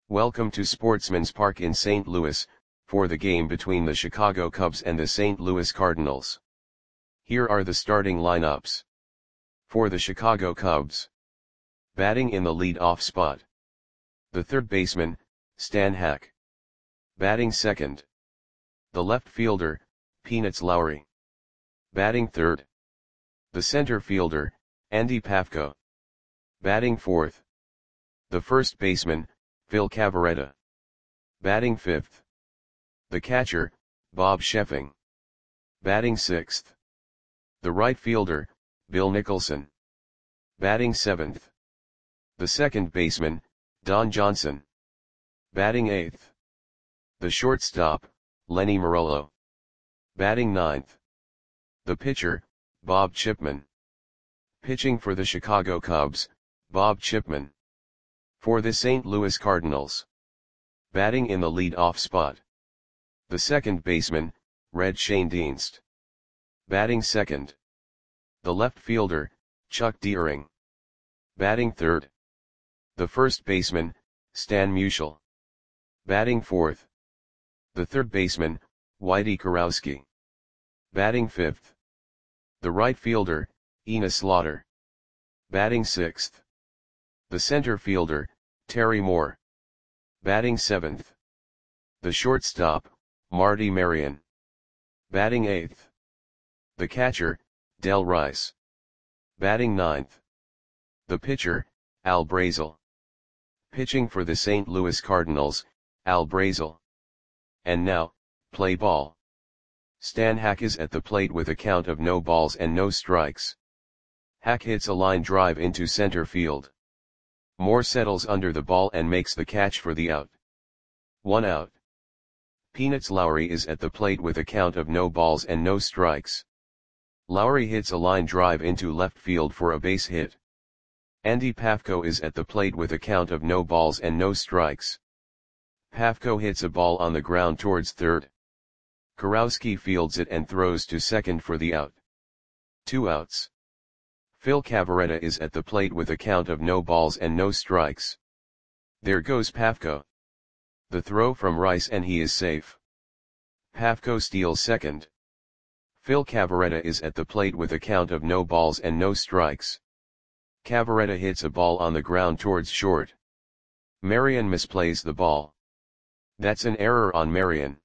Welcome to Sportsman's Park in St. Louis, for the game between the Chicago Cubs and the St. Louis Cardinals. Here are the starting lineups. For the Chicago Cubs. Batting in the lead-off spot. The third baseman, Stan Hack. Batting second. The left fielder, Peanuts Lowry. Batting third. The center fielder, Andy Pafko. Batting fourth. The first baseman, Phil Cavarretta. Batting fifth. The catcher, Bob Sheffing. Batting sixth. The right fielder, Bill Nicholson. Batting seventh. The second baseman, Don Johnson. Batting eighth. The shortstop, Lenny Marollo. Batting ninth. The pitcher, Bob Chipman. Pitching for the Chicago Cubs, Bob Chipman. For the St. Louis Cardinals. Batting in the lead-off spot. The second baseman, Red Schoendienst. Batting second. The left fielder, Chuck Deering. Batting third. The first baseman, Stan Musial. Batting fourth. The third baseman, Whitey Kurowski. Batting fifth. The right fielder, Enos Slaughter. Batting sixth. The center fielder, Terry Moore. Batting seventh. The shortstop, Marty Marion. Batting eighth. The catcher, Del Rice. Batting ninth. The pitcher, Al Brazel. Pitching for the St. Louis Cardinals, Al Brazel. And now, play ball. Stan Hack is at the plate with a count of no balls and no strikes. Hack hits a line drive into center field. Moore settles under the ball and makes the catch for the out. 1 out. Peanuts Lowry is at the plate with a count of no balls and no strikes. Lowry hits a line drive into left field for a base hit. Andy Pafko is at the plate with a count of no balls and no strikes. Pafko hits a ball on the ground towards third. Kurowski fields it and throws to second for the out. 2 outs. Phil Cavarretta is at the plate with a count of no balls and no strikes. There goes Pafko. The throw from Rice and he is safe. Pafko steals second. Phil Cavarretta is at the plate with a count of no balls and no strikes. Cavarretta hits a ball on the ground towards short. Marion misplays the ball. That's an error on Marion.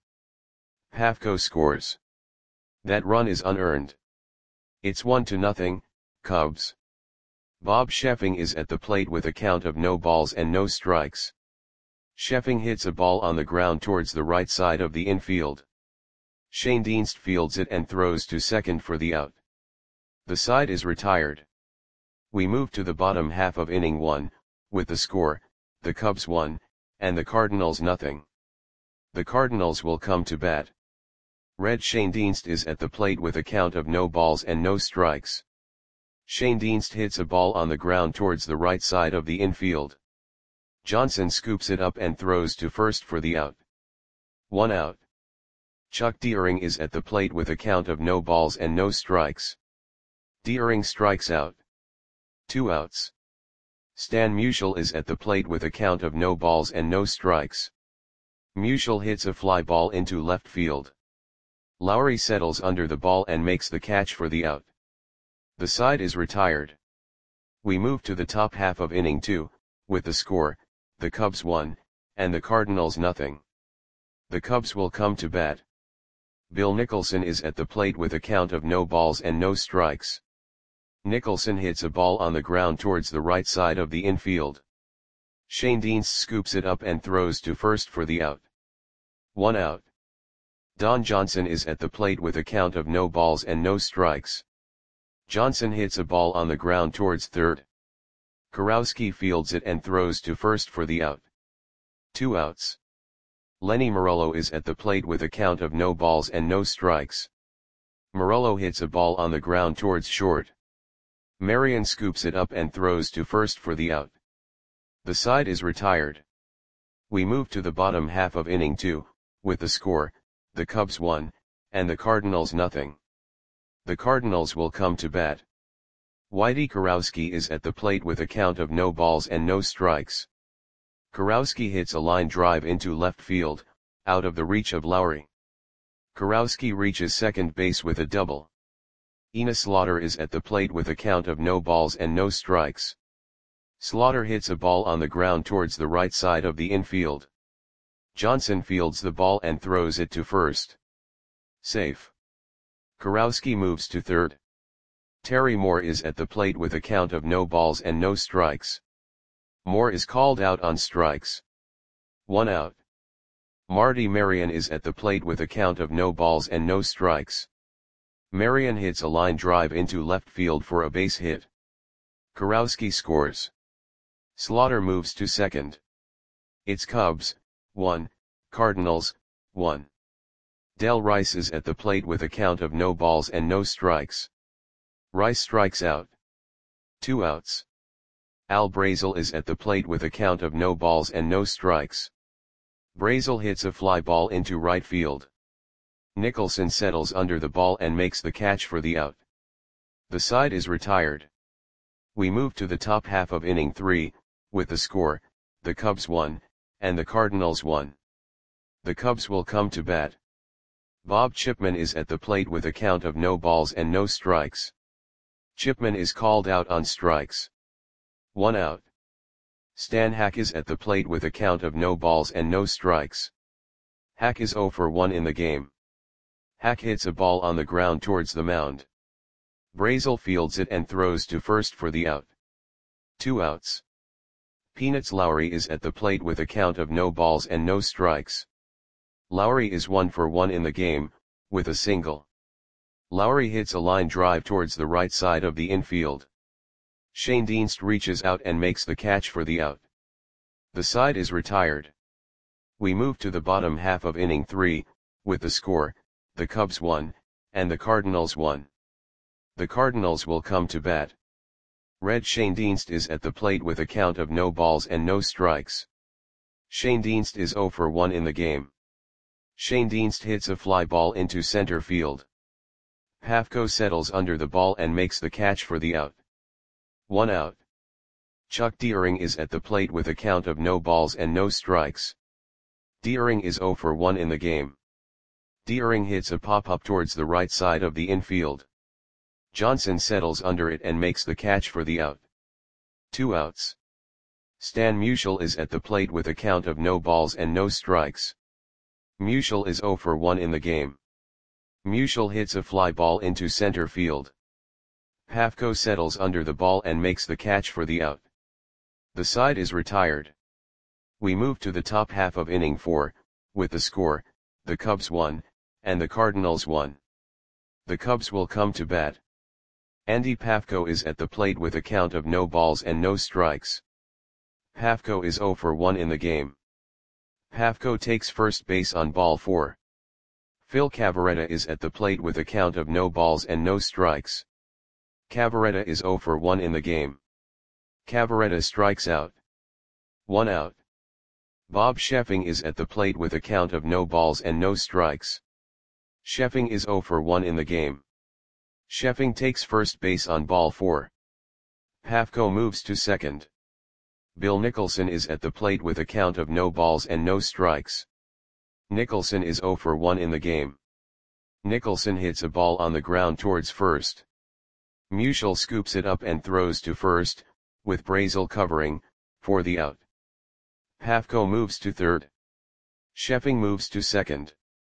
Pafko scores. That run is unearned. It's 1-0, Cubs. Bob Sheffing is at the plate with a count of no balls and no strikes. Sheffing hits a ball on the ground towards the right side of the infield. Schoendienst fields it and throws to second for the out. The side is retired. We move to the bottom half of inning 1, with the score, the Cubs 1, and the Cardinals 0. The Cardinals will come to bat. Red Schoendienst is at the plate with a count of no balls and no strikes. Schoendienst hits a ball on the ground towards the right side of the infield. Johnson scoops it up and throws to first for the out. 1 out. Chuck Deering is at the plate with a count of no balls and no strikes. Deering strikes out. 2 outs. Stan Musial is at the plate with a count of no balls and no strikes. Musial hits a fly ball into left field. Lowry settles under the ball and makes the catch for the out. The side is retired. We move to the top half of inning 2, with the score, the Cubs 1, and the Cardinals 0. The Cubs will come to bat. Bill Nicholson is at the plate with a count of no balls and no strikes. Nicholson hits a ball on the ground towards the right side of the infield. Schoendienst scoops it up and throws to first for the out. 1 out. Don Johnson is at the plate with a count of no balls and no strikes. Johnson hits a ball on the ground towards third. Kurowski fields it and throws to first for the out. 2 outs. Lenny Marollo is at the plate with a count of no balls and no strikes. Marollo hits a ball on the ground towards short. Marion scoops it up and throws to first for the out. The side is retired. We move to the bottom half of inning 2, with the score, the Cubs 1, and the Cardinals 0. The Cardinals will come to bat. Whitey Kurowski is at the plate with a count of no balls and no strikes. Kurowski hits a line drive into left field, out of the reach of Lowry. Kurowski reaches second base with a double. Enos Slaughter is at the plate with a count of no balls and no strikes. Slaughter hits a ball on the ground towards the right side of the infield. Johnson fields the ball and throws it to first. Safe. Kurowski moves to third. Terry Moore is at the plate with a count of no balls and no strikes. Moore is called out on strikes. 1 out. Marty Marion is at the plate with a count of no balls and no strikes. Marion hits a line drive into left field for a base hit. Kurowski scores. Slaughter moves to second. It's Cubs, 1, Cardinals, 1. Del Rice is at the plate with a count of no balls and no strikes. Rice strikes out. 2 outs. Al Brazel is at the plate with a count of no balls and no strikes. Brazel hits a fly ball into right field. Nicholson settles under the ball and makes the catch for the out. The side is retired. We move to the top half of inning 3, with the score, the Cubs 1, and the Cardinals 1. The Cubs will come to bat. Bob Chipman is at the plate with a count of no balls and no strikes. Chipman is called out on strikes. 1 out. Stan Hack is at the plate with a count of no balls and no strikes. Hack is 0 for 1 in the game. Hack hits a ball on the ground towards the mound. Brazel fields it and throws to first for the out. 2 outs. Peanuts Lowry is at the plate with a count of no balls and no strikes. Lowry is 1 for 1 in the game, with a single. Lowry hits a line drive towards the right side of the infield. Shane Dienst reaches out and makes the catch for the out. The side is retired. We move to the bottom half of inning 3, with the score, the Cubs 1, and the Cardinals 1. The Cardinals will come to bat. Red Shane Dienst is at the plate with a count of no balls and no strikes. Shane Dienst is 0 for 1 in the game. Shane Dienst hits a fly ball into center field. Pafko settles under the ball and makes the catch for the out. 1 out. Chuck Deering is at the plate with a count of no balls and no strikes. Deering is 0 for 1 in the game. Deering hits a pop-up towards the right side of the infield. Johnson settles under it and makes the catch for the out. 2 outs. Stan Musial is at the plate with a count of no balls and no strikes. Musial is 0 for 1 in the game. Musial hits a fly ball into center field. Pafko settles under the ball and makes the catch for the out. The side is retired. We move to the top half of inning 4, with the score, the Cubs 1, and the Cardinals 1. The Cubs will come to bat. Andy Pafko is at the plate with a count of no balls and no strikes. Pafko is 0 for 1 in the game. Pafko takes first base on ball 4. Phil Cavarretta is at the plate with a count of no balls and no strikes. Cavarretta is 0 for 1 in the game. Cavarretta strikes out. 1 out. Bob Sheffing is at the plate with a count of no balls and no strikes. Sheffing is 0 for 1 in the game. Sheffing takes first base on ball 4. Pafko moves to second. Bill Nicholson is at the plate with a count of no balls and no strikes. Nicholson is 0 for 1 in the game. Nicholson hits a ball on the ground towards first. Musial scoops it up and throws to first, with Brazel covering, for the out. Pafko moves to third. Sheffing moves to second.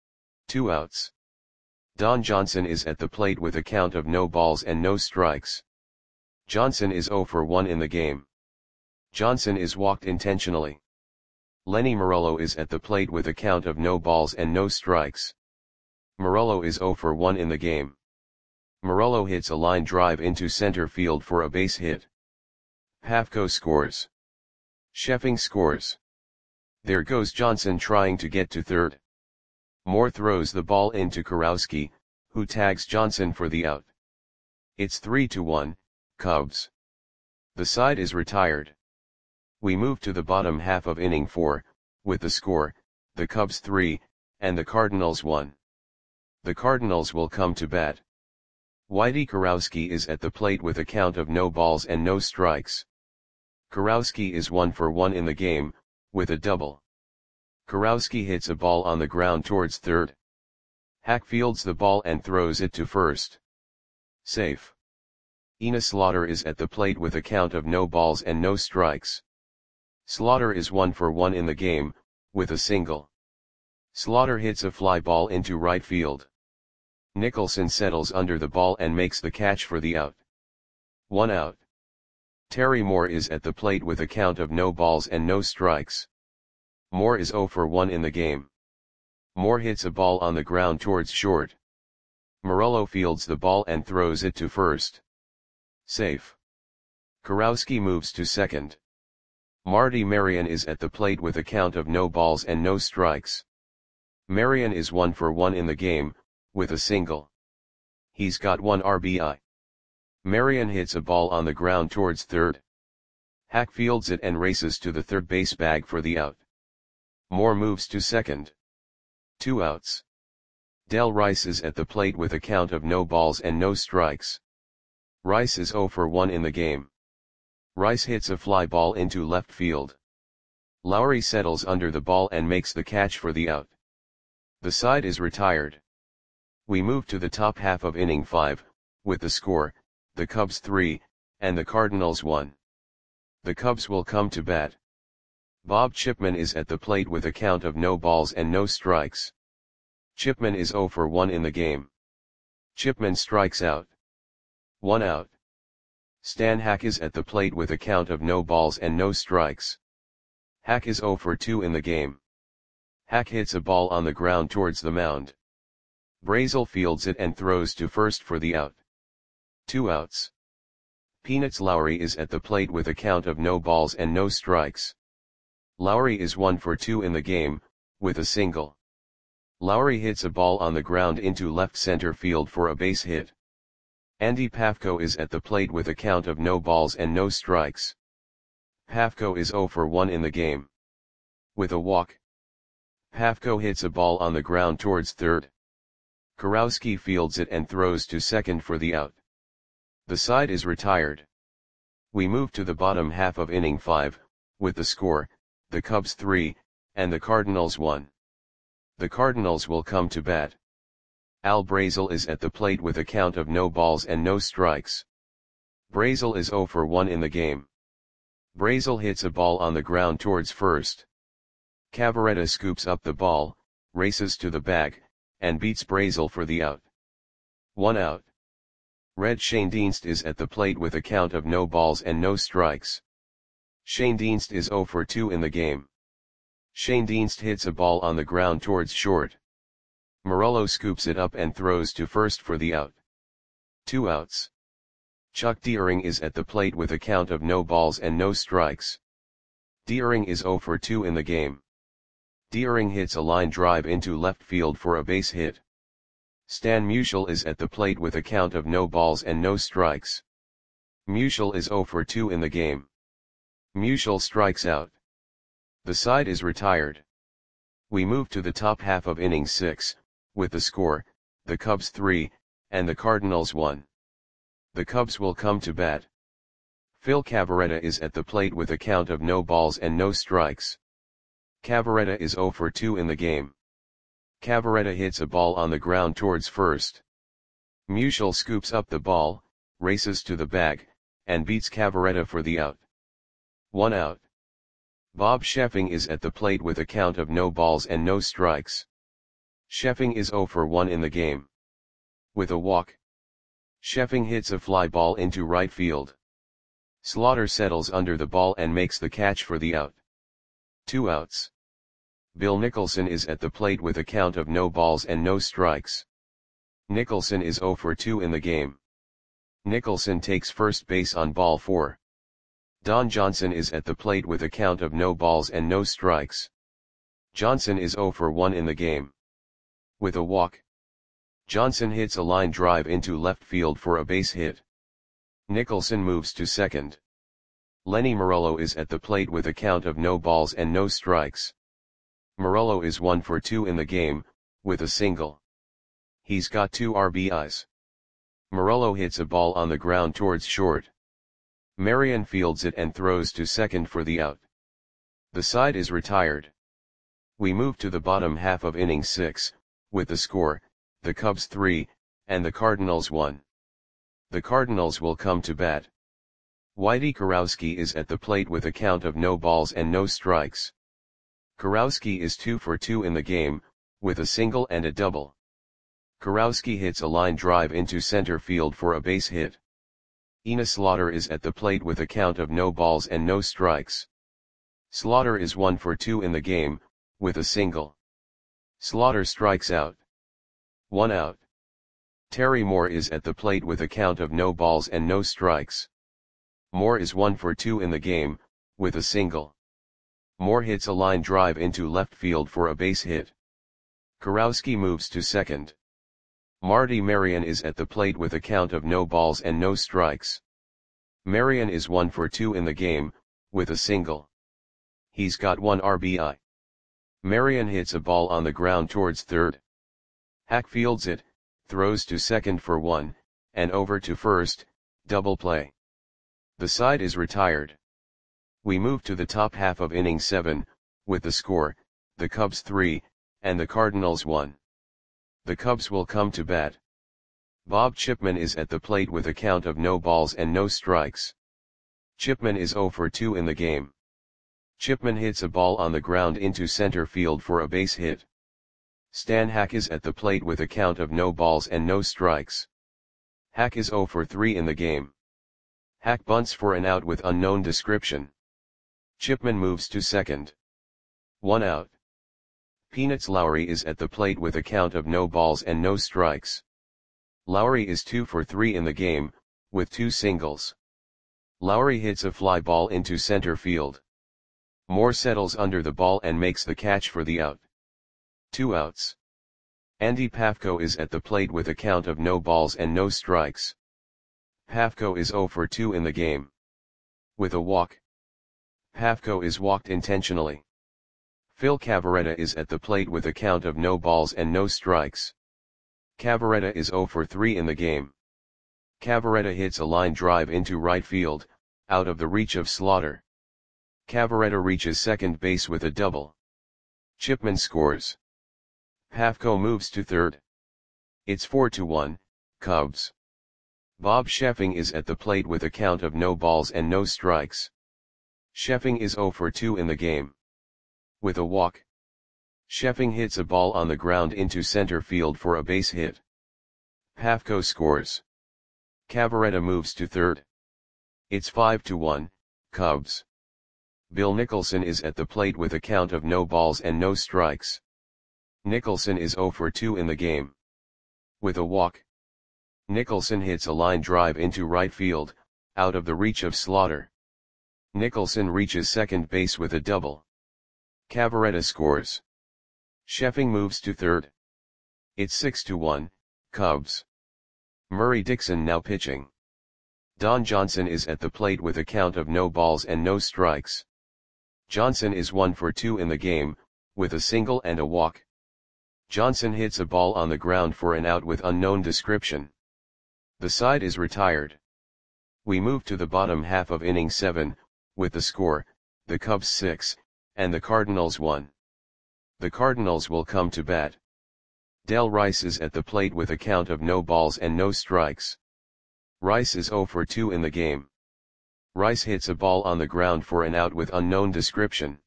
2 outs. Don Johnson is at the plate with a count of no balls and no strikes. Johnson is 0 for 1 in the game. Johnson is walked intentionally. Lenny Morello is at the plate with a count of no balls and no strikes. Morello is 0 for 1 in the game. Morello hits a line drive into center field for a base hit. Pafko scores. Sheffing scores. There goes Johnson trying to get to third. Moore throws the ball into Kurowski, who tags Johnson for the out. It's 3-1, Cubs. The side is retired. We move to the bottom half of inning 4, with the score, the Cubs 3, and the Cardinals 1. The Cardinals will come to bat. Whitey Kurowski is at the plate with a count of no balls and no strikes. Kurowski is 1 for 1 in the game, with a double. Kurowski hits a ball on the ground towards third. Hack fields the ball and throws it to first. Safe. Ina Slaughter is at the plate with a count of no balls and no strikes. Slaughter is 1 for 1 in the game, with a single. Slaughter hits a fly ball into right field. Nicholson settles under the ball and makes the catch for the out. 1 out. Terry Moore is at the plate with a count of no balls and no strikes. Moore is 0 for 1 in the game. Moore hits a ball on the ground towards short. Morello fields the ball and throws it to first. Safe. Kurowski moves to second. Marty Marion is at the plate with a count of no balls and no strikes. Marion is 1 for 1 in the game, with a single. He's got 1 RBI. Marion hits a ball on the ground towards third. Hack fields it and races to the third base bag for the out. Moore moves to second. 2 outs. Del Rice is at the plate with a count of no balls and no strikes. Rice is 0 for 1 in the game. Rice hits a fly ball into left field. Lowry settles under the ball and makes the catch for the out. The side is retired. We move to the top half of inning 5, with the score, the Cubs 3, and the Cardinals 1. The Cubs will come to bat. Bob Chipman is at the plate with a count of no balls and no strikes. Chipman is 0 for 1 in the game. Chipman strikes out. 1 out. Stan Hack is at the plate with a count of no balls and no strikes. Hack is 0 for 2 in the game. Hack hits a ball on the ground towards the mound. Brazel fields it and throws to first for the out. 2 outs. Peanuts Lowry is at the plate with a count of no balls and no strikes. Lowry is 1 for 2 in the game, with a single. Lowry hits a ball on the ground into left center field for a base hit. Andy Pafko is at the plate with a count of no balls and no strikes. Pafko is 0 for 1 in the game. With a walk. Pafko hits a ball on the ground towards third. Kurowski fields it and throws to second for the out. The side is retired. We move to the bottom half of inning 5, with the score, the Cubs 3, and the Cardinals 1. The Cardinals will come to bat. Al Brazel is at the plate with a count of no balls and no strikes. Brazel is 0 for 1 in the game. Brazel hits a ball on the ground towards first. Cavaretta scoops up the ball, races to the bag, and beats Brazel for the out. 1 out. Red Schoendienst is at the plate with a count of no balls and no strikes. Schoendienst is 0 for 2 in the game. Schoendienst hits a ball on the ground towards short. Morello scoops it up and throws to first for the out. 2 outs. Chuck Deering is at the plate with a count of no balls and no strikes. Deering is 0 for 2 in the game. Deering hits a line drive into left field for a base hit. Stan Musial is at the plate with a count of no balls and no strikes. Musial is 0 for 2 in the game. Musial strikes out. The side is retired. We move to the top half of inning 6, with the score, the Cubs 3, and the Cardinals 1. The Cubs will come to bat. Phil Cavaretta is at the plate with a count of no balls and no strikes. Cavaretta is 0 for 2 in the game. Cavaretta hits a ball on the ground towards first. Musial scoops up the ball, races to the bag, and beats Cavaretta for the out. 1 out. Bob Sheffing is at the plate with a count of no balls and no strikes. Sheffing is 0 for 1 in the game. With a walk. Sheffing hits a fly ball into right field. Slaughter settles under the ball and makes the catch for the out. 2 outs. Bill Nicholson is at the plate with a count of no balls and no strikes. Nicholson is 0 for 2 in the game. Nicholson takes first base on ball 4. Don Johnson is at the plate with a count of no balls and no strikes. Johnson is 0 for 1 in the game. With a walk. Johnson hits a line drive into left field for a base hit. Nicholson moves to second. Lenny Morello is at the plate with a count of no balls and no strikes. Morello is 1 for 2 in the game, with a single. He's got 2 RBIs. Morello hits a ball on the ground towards short. Marion fields it and throws to second for the out. The side is retired. We move to the bottom half of inning 6, with the score, the Cubs 3, and the Cardinals 1. The Cardinals will come to bat. Whitey Kurowski is at the plate with a count of no balls and no strikes. Kurowski is 2 for 2 in the game, with a single and a double. Kurowski hits a line drive into center field for a base hit. Enos Slaughter is at the plate with a count of no balls and no strikes. Slaughter is 1 for 2 in the game, with a single. Slaughter strikes out. 1 out. Terry Moore is at the plate with a count of no balls and no strikes. Moore is 1 for 2 in the game, with a single. Moore hits a line drive into left field for a base hit. Kurowski moves to second. Marty Marion is at the plate with a count of no balls and no strikes. Marion is 1 for 2 in the game, with a single. He's got 1 RBI. Marion hits a ball on the ground towards third. Hack fields it, throws to second for 1, and over to first, double play. The side is retired. We move to the top half of inning 7, with the score, the Cubs 3, and the Cardinals 1. The Cubs will come to bat. Bob Chipman is at the plate with a count of no balls and no strikes. Chipman is 0 for 2 in the game. Chipman hits a ball on the ground into center field for a base hit. Stan Hack is at the plate with a count of no balls and no strikes. Hack is 0 for 3 in the game. Hack bunts for an out with unknown description. Chipman moves to second. 1 out. Peanuts Lowry is at the plate with a count of no balls and no strikes. Lowry is 2 for 3 in the game, with 2 singles. Lowry hits a fly ball into center field. Moore settles under the ball and makes the catch for the out. 2 outs. Andy Pafko is at the plate with a count of no balls and no strikes. Pafko is 0 for 2 in the game. With a walk. Pafko is walked intentionally. Phil Cavarretta is at the plate with a count of no balls and no strikes. Cavarretta is 0 for 3 in the game. Cavarretta hits a line drive into right field, out of the reach of Slaughter. Cavarretta reaches second base with a double. Chipman scores. Pafko moves to third. It's 4-1, Cubs. Bob Sheffing is at the plate with a count of no balls and no strikes. Sheffing is 0 for 2 in the game. With a walk. Sheffing hits a ball on the ground into center field for a base hit. Pafko scores. Cavarretta moves to third. It's 5-1, Cubs. Bill Nicholson is at the plate with a count of no balls and no strikes. Nicholson is 0 for 2 in the game. With a walk. Nicholson hits a line drive into right field, out of the reach of Slaughter. Nicholson reaches second base with a double. Cavarretta scores. Sheffing moves to third. It's 6-1, Cubs. Murray Dixon now pitching. Don Johnson is at the plate with a count of no balls and no strikes. Johnson is 1 for 2 in the game, with a single and a walk. Johnson hits a ball on the ground for an out with unknown description. The side is retired. We move to the bottom half of inning 7, with the score, the Cubs 6, and the Cardinals 1. The Cardinals will come to bat. Del Rice is at the plate with a count of no balls and no strikes. Rice is 0 for 2 in the game. Rice hits a ball on the ground for an out with unknown description.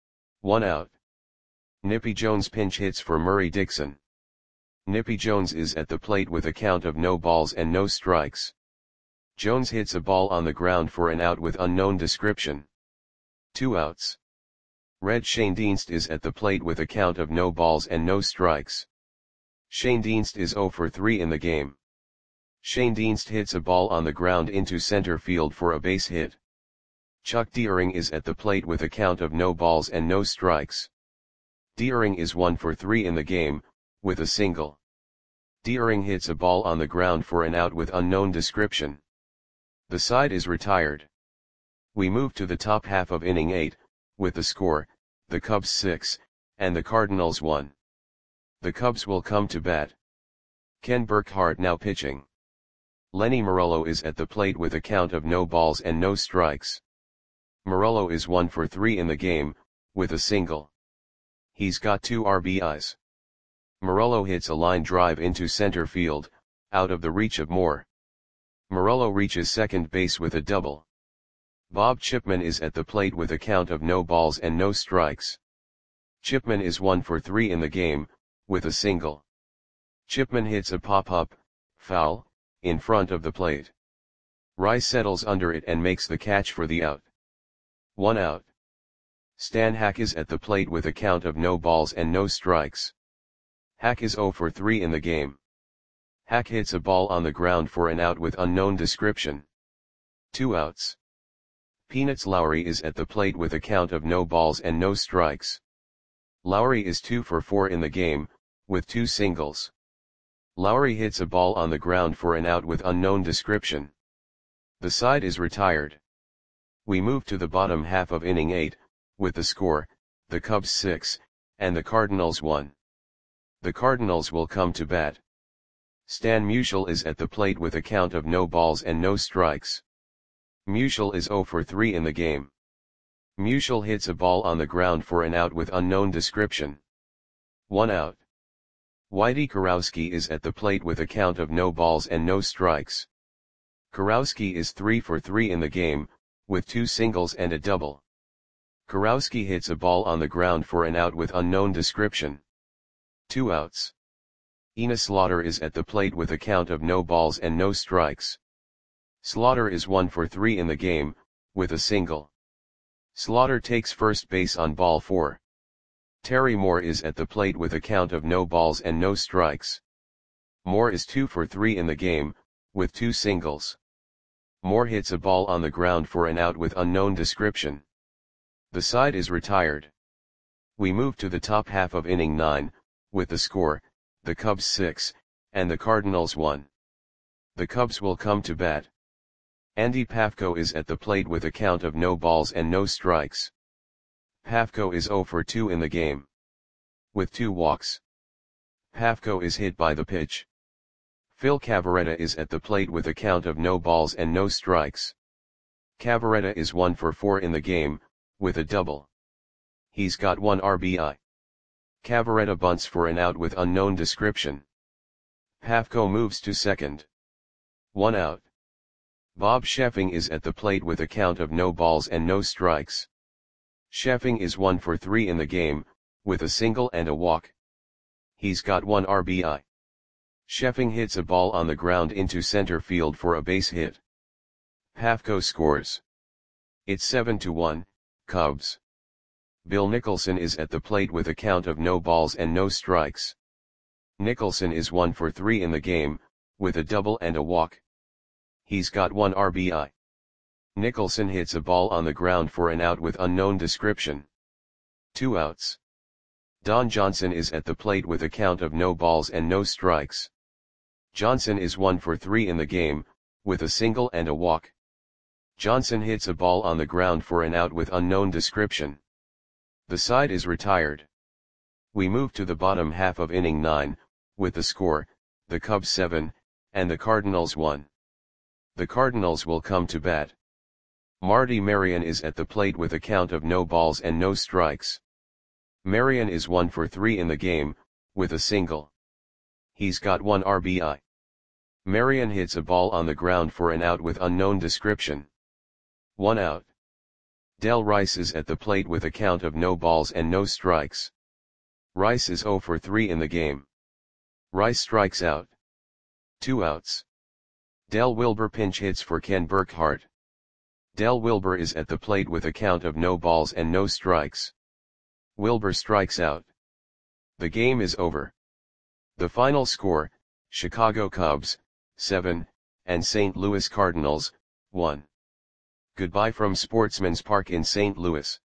1 out. Nippy Jones pinch hits for Murray Dixon. Nippy Jones is at the plate with a count of no balls and no strikes. Jones hits a ball on the ground for an out with unknown description. 2 outs. Red Schoendienst is at the plate with a count of no balls and no strikes. Schoendienst is 0 for 3 in the game. Schoendienst hits a ball on the ground into center field for a base hit. Chuck Deering is at the plate with a count of no balls and no strikes. Deering is 1 for 3 in the game, with a single. Deering hits a ball on the ground for an out with unknown description. The side is retired. We move to the top half of inning 8, with the score, the Cubs 6, and the Cardinals 1. The Cubs will come to bat. Ken Burkhart now pitching. Lenny Morello is at the plate with a count of no balls and no strikes. Morello is 1 for 3 in the game, with a single. He's got 2 RBIs. Morello hits a line drive into center field, out of the reach of Moore. Morello reaches second base with a double. Bob Chipman is at the plate with a count of no balls and no strikes. Chipman is 1 for 3 in the game, with a single. Chipman hits a pop-up, foul, in front of the plate. Rice settles under it and makes the catch for the out. 1 out. Stan Hack is at the plate with a count of no balls and no strikes. Hack is 0 for 3 in the game. Hack hits a ball on the ground for an out with unknown description. 2 outs. Peanuts Lowry is at the plate with a count of no balls and no strikes. Lowry is 2 for 4 in the game, with 2 singles. Lowry hits a ball on the ground for an out with unknown description. The side is retired. We move to the bottom half of inning 8, with the score, the Cubs 6, and the Cardinals 1. The Cardinals will come to bat. Stan Musial is at the plate with a count of no balls and no strikes. Musial is 0 for 3 in the game. Musial hits a ball on the ground for an out with unknown description. 1 out. Whitey Kurowski is at the plate with a count of no balls and no strikes. Kurowski is 3 for 3 in the game, with 2 singles and a double. Kurowski hits a ball on the ground for an out with unknown description. 2 outs. Enos Slaughter is at the plate with a count of no balls and no strikes. Slaughter is 1 for 3 in the game, with a single. Slaughter takes first base on ball 4. Terry Moore is at the plate with a count of no balls and no strikes. Moore is 2 for 3 in the game, with 2 singles. Moore hits a ball on the ground for an out with unknown description. The side is retired. We move to the top half of inning 9, with the score, the Cubs 6, and the Cardinals 1. The Cubs will come to bat. Andy Pafko is at the plate with a count of no balls and no strikes. Pafko is 0 for 2 in the game, with 2 walks. Pafko is hit by the pitch. Phil Cavarretta is at the plate with a count of no balls and no strikes. Cavarretta is 1 for 4 in the game, with a double. He's got 1 RBI. Cavarretta bunts for an out with unknown description. Pafko moves to second. 1 out. Bob Sheffing is at the plate with a count of no balls and no strikes. Sheffing is 1 for 3 in the game, with a single and a walk. He's got 1 RBI. Sheffing hits a ball on the ground into center field for a base hit. Pafko scores. It's 7-1, Cubs. Bill Nicholson is at the plate with a count of no balls and no strikes. Nicholson is 1 for 3 in the game, with a double and a walk. He's got 1 RBI. Nicholson hits a ball on the ground for an out with unknown description. 2 outs. Don Johnson is at the plate with a count of no balls and no strikes. Johnson is 1 for 3 in the game, with a single and a walk. Johnson hits a ball on the ground for an out with unknown description. The side is retired. We move to the bottom half of inning 9, with the score, the Cubs 7, and the Cardinals 1. The Cardinals will come to bat. Marty Marion is at the plate with a count of no balls and no strikes. Marion is 1 for 3 in the game, with a single. He's got 1 RBI. Marion hits a ball on the ground for an out with unknown description. 1 out. Del Rice is at the plate with a count of no balls and no strikes. Rice is 0 for 3 in the game. Rice strikes out. 2 outs. Del Wilbur pinch hits for Ken Burkhart. Del Wilbur is at the plate with a count of no balls and no strikes. Wilbur strikes out. The game is over. The final score, Chicago Cubs, 7, and St. Louis Cardinals, 1. Goodbye from Sportsman's Park in St. Louis.